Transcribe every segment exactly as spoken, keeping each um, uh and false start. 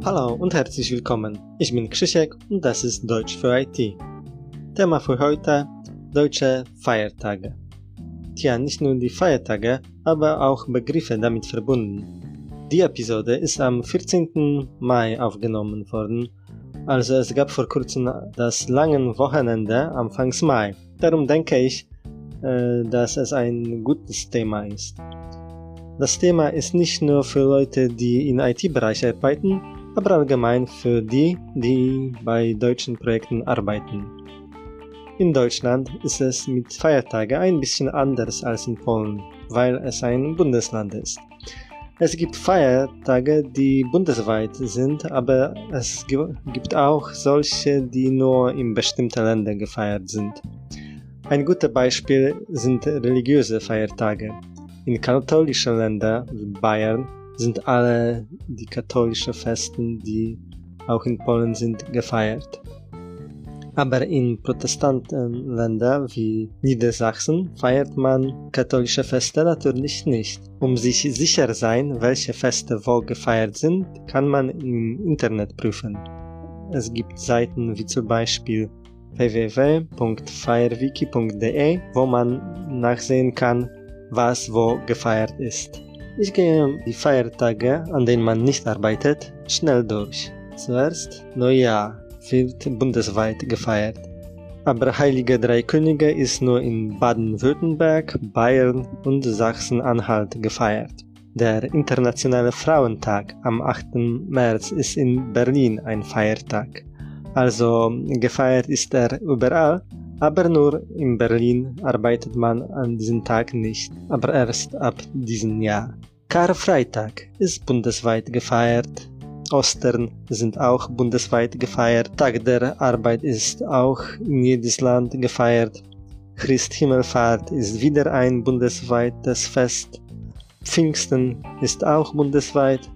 Hallo und herzlich willkommen. Ich bin Krzysiek und das ist Deutsch für I T. Thema für heute: deutsche Feiertage. Tja, nicht nur die Feiertage, aber auch Begriffe damit verbunden. Die Episode ist am vierzehnten Mai aufgenommen worden, also es gab vor kurzem das lange Wochenende Anfangs Mai. Darum denke ich, äh, dass es ein gutes Thema ist. Das Thema ist nicht nur für Leute, die im I T-Bereich arbeiten, aber allgemein für die, die bei deutschen Projekten arbeiten. In Deutschland ist es mit Feiertagen ein bisschen anders als in Polen, weil es ein Bundesland ist. Es gibt Feiertage, die bundesweit sind, aber es gibt auch solche, die nur in bestimmten Ländern gefeiert sind. Ein gutes Beispiel sind religiöse Feiertage. In katholischen Ländern wie Bayern sind alle die katholischen Festen, die auch in Polen sind, gefeiert. Aber in protestantischen Ländern wie Niedersachsen feiert man katholische Feste natürlich nicht. Um sich sicher zu sein, welche Feste wo gefeiert sind, kann man im Internet prüfen. Es gibt Seiten wie zum Beispiel w w w punkt feierwiki punkt de, wo man nachsehen kann, was wo gefeiert ist. Ich gehe die Feiertage, an denen man nicht arbeitet, schnell durch. Zuerst Neujahr wird bundesweit gefeiert. Aber Heilige Drei Könige ist nur in Baden-Württemberg, Bayern und Sachsen-Anhalt gefeiert. Der Internationale Frauentag am achten März ist in Berlin ein Feiertag. Also gefeiert ist er überall, aber nur in Berlin arbeitet man an diesem Tag nicht, aber erst ab diesem Jahr. Karfreitag ist bundesweit gefeiert. Ostern sind auch bundesweit gefeiert. Tag der Arbeit ist auch in jedes Land gefeiert. Christhimmelfahrt ist wieder ein bundesweites Fest. Pfingsten ist auch bundesweit.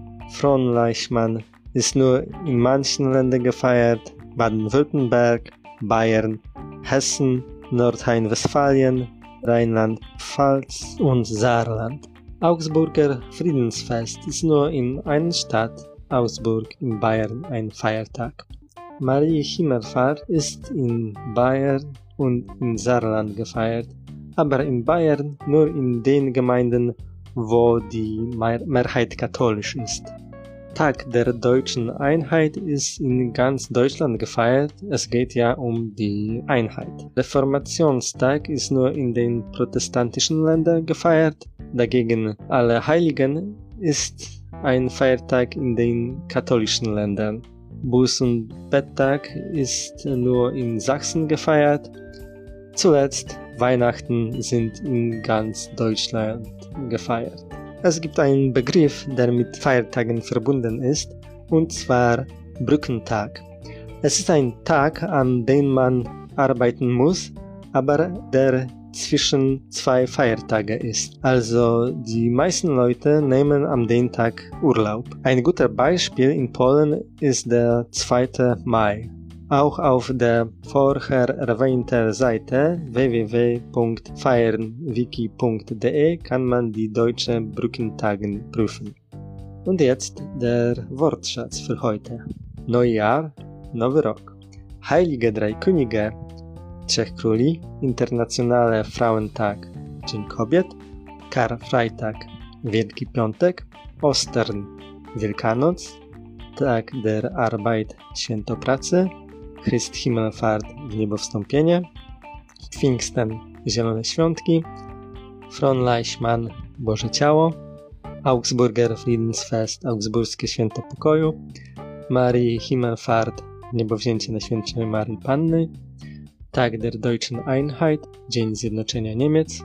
Fronleichnam ist nur in manchen Ländern gefeiert. Baden-Württemberg, Bayern, Hessen, Nordrhein-Westfalen, Rheinland-Pfalz und Saarland. Augsburger Friedensfest ist nur in einer Stadt, Augsburg in Bayern, ein Feiertag. Maria Himmelfahrt ist in Bayern und in Saarland gefeiert, aber in Bayern nur in den Gemeinden, wo die Mehrheit katholisch ist. Tag der deutschen Einheit ist in ganz Deutschland gefeiert. Es geht ja um die Einheit. Reformationstag ist nur in den protestantischen Ländern gefeiert. Dagegen Allerheiligen ist ein Feiertag in den katholischen Ländern. Buß- und Betttag ist nur in Sachsen gefeiert. Zuletzt Weihnachten sind in ganz Deutschland gefeiert. Es gibt einen Begriff, der mit Feiertagen verbunden ist, und zwar Brückentag. Es ist ein Tag, an dem man arbeiten muss, aber der zwischen zwei Feiertagen ist. Also die meisten Leute nehmen an dem Tag Urlaub. Ein gutes Beispiel in Polen ist der zweite Mai. Auch auf der vorher erwähnten Seite w w w punkt feierwiki punkt de kann man die deutschen Brückentage prüfen. Und jetzt der Wortschatz für heute. Neujahr, Nowy Rok. Heilige Drei Könige, Trzech Króli, Internationale Frauentag, Dzień Kobiet, Karfreitag, Wielki Piątek, Ostern, Wielkanoc, Tag der Arbeit, Święto Pracy, Christhimmelfahrt, Wniebowstąpienie, Pfingsten, Zielone Świątki, Fronleichnam, Boże Ciało, Augsburger Friedensfest, Augsburskie Święto Pokoju, Marii Himmelfahrt, Niebowzięcie Najświętszej Marii Panny, Tag der deutschen Einheit, Dzień Zjednoczenia Niemiec,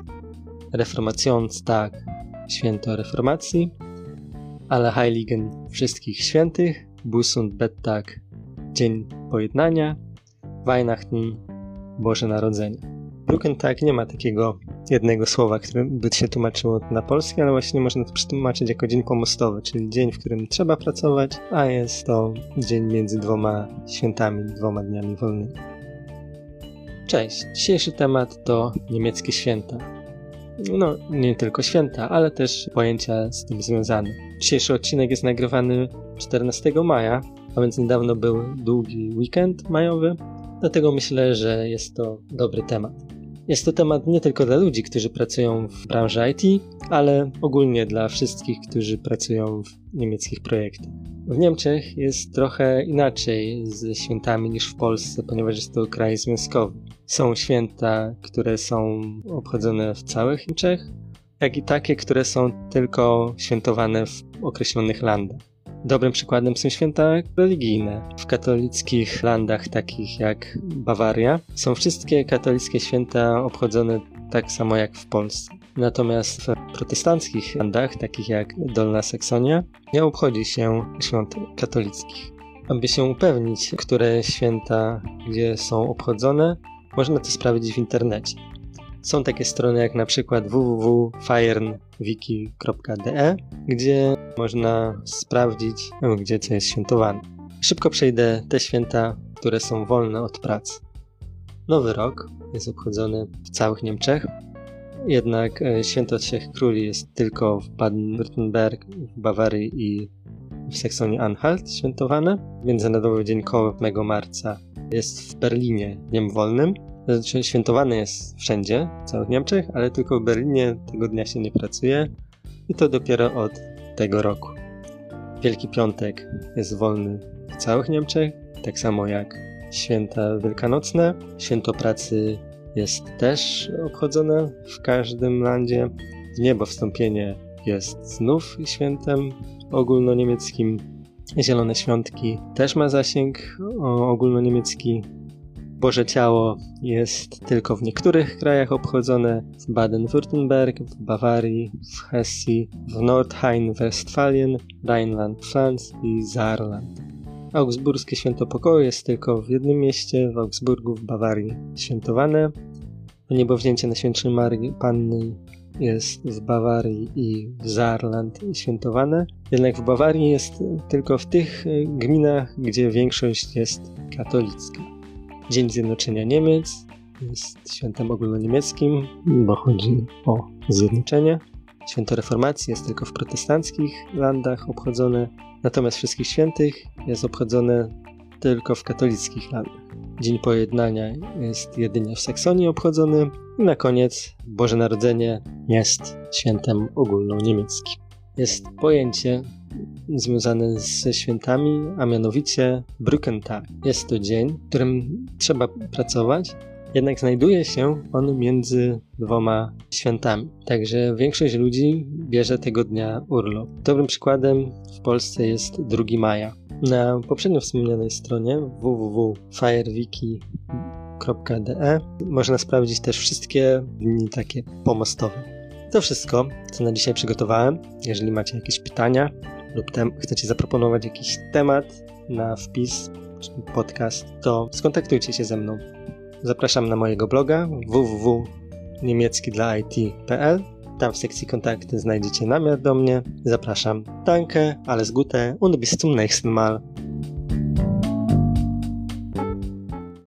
Reformationstag, Święto Reformacji, Allerheiligen, Wszystkich Świętych, Buß- und Betttag, Dzień Pojednania, Weihnachten, Boże Narodzenie. Brückentag nie ma takiego jednego słowa, które by się tłumaczyło na polski, ale właśnie można to przetłumaczyć jako dzień pomostowy, czyli dzień, w którym trzeba pracować, a jest to dzień między dwoma świętami, dwoma dniami wolnymi. Cześć, dzisiejszy temat to niemieckie święta. no nie tylko święta, ale też pojęcia z tym związane. Dzisiejszy odcinek jest nagrywany czternastego maja, a więc niedawno był długi weekend majowy, dlatego myślę, że jest to dobry temat. Jest to temat nie tylko dla ludzi, którzy pracują w branży I T, ale ogólnie dla wszystkich, którzy pracują w niemieckich projektach. W Niemczech jest trochę inaczej ze świętami niż w Polsce, ponieważ jest to kraj związkowy. Są święta, które są obchodzone w całych Niemczech, jak i takie, które są tylko świętowane w określonych landach. Dobrym przykładem są święta religijne. W katolickich landach takich jak Bawaria są wszystkie katolickie święta obchodzone tak samo jak w Polsce. Natomiast w protestanckich landach, takich jak Dolna Saksonia, nie obchodzi się świąt katolickich. Aby się upewnić, które święta gdzie są obchodzone, można to sprawdzić w internecie. Są takie strony jak na przykład w w w kropka fajernwiki kropka d e, gdzie można sprawdzić, gdzie co jest świętowane. Szybko przejdę te święta, które są wolne od pracy. Nowy Rok jest obchodzony w całych Niemczech, jednak Święto Trzech Króli jest tylko w Baden-Württemberg, w Bawarii i w Saksonii-Anhalt świętowane. Międzynarodowy Dzień Koła ósmego marca jest w Berlinie dniem wolnym. Znaczy, świętowany jest wszędzie, w całych Niemczech, ale tylko w Berlinie tego dnia się nie pracuje i to dopiero od tego roku. Wielki Piątek jest wolny w całych Niemczech, tak samo jak święta wielkanocne. Święto pracy jest też obchodzone w każdym landzie. Zniebowstąpienie jest znów świętem ogólnoniemieckim. Zielone Świątki też ma zasięg ogólnoniemiecki. Boże Ciało jest tylko w niektórych krajach obchodzone, w Baden-Württemberg, w Bawarii, w Hesji, w Nordrhein-Westfalen, Rheinland-Pfalz i Saarland. Augsburskie Święto Pokoju jest tylko w jednym mieście, w Augsburgu, w Bawarii, świętowane. Niebowzięcie Najświętszej Maryi Panny jest w Bawarii i w Saarland świętowane. Jednak w Bawarii jest tylko w tych gminach, gdzie większość jest katolicka. Dzień Zjednoczenia Niemiec jest świętem ogólnoniemieckim, bo chodzi o zjednoczenie. Święto Reformacji jest tylko w protestanckich landach obchodzone, natomiast Wszystkich Świętych jest obchodzone tylko w katolickich landach. Dzień Pojednania jest jedynie w Saksonii obchodzony i na koniec Boże Narodzenie jest świętem ogólnoniemieckim. Jest pojęcie związane ze świętami, a mianowicie Brückentag. Jest to dzień, w którym trzeba pracować, jednak znajduje się on między dwoma świętami. Także większość ludzi bierze tego dnia urlop. Dobrym przykładem w Polsce jest drugiego maja. Na poprzednio wspomnianej stronie w w w kropka fajernwiki kropka d e można sprawdzić też wszystkie dni takie pomostowe. To wszystko, co na dzisiaj przygotowałem. Jeżeli macie jakieś pytania lub tem- chcecie zaproponować jakiś temat na wpis czy podcast, to skontaktujcie się ze mną. Zapraszam na mojego bloga w w w kropka niemiecki dla i t kropka p l. Tam w sekcji kontakty znajdziecie namiar do mnie. Zapraszam. Danke, alles Gute und bis zum nächsten Mal.